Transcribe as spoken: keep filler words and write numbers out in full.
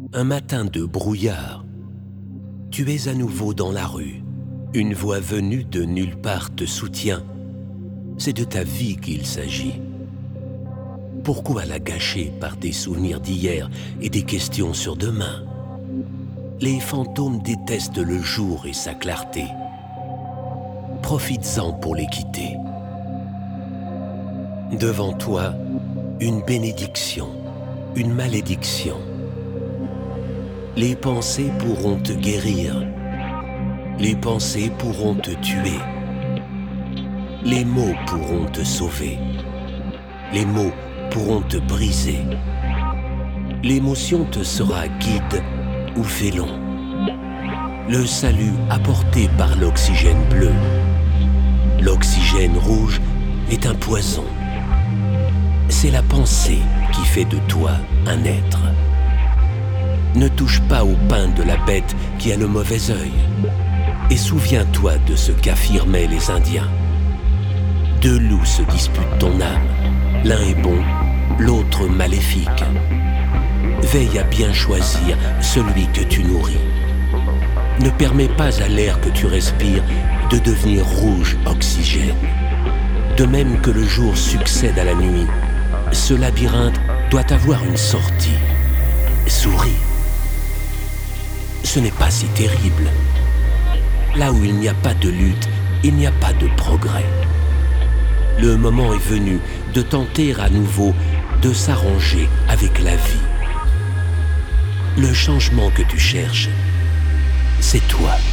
Un matin de brouillard, tu es à nouveau dans la rue. Une voix venue de nulle part te soutient. C'est de ta vie qu'il s'agit. Pourquoi la gâcher par des souvenirs d'hier et des questions sur demain? Les fantômes détestent le jour et sa clarté. Profites-en pour les quitter. Devant toi, une bénédiction, une malédiction. Les pensées pourront te guérir. Les pensées pourront te tuer. Les mots pourront te sauver. Les mots pourront te briser. L'émotion te sera guide ou félon. Le salut apporté par l'oxygène bleu. L'oxygène rouge est un poison. C'est la pensée qui fait de toi un être. Ne touche pas au pain de la bête qui a le mauvais œil. Et souviens-toi de ce qu'affirmaient les Indiens. Deux loups se disputent ton âme. L'un est bon, l'autre maléfique. Veille à bien choisir celui que tu nourris. Ne permets pas à l'air que tu respires de devenir rouge oxygène. De même que le jour succède à la nuit, ce labyrinthe doit avoir une sortie. Souris. Ce n'est pas si terrible. Là où il n'y a pas de lutte, il n'y a pas de progrès. Le moment est venu de tenter à nouveau de s'arranger avec la vie. Le changement que tu cherches, c'est toi.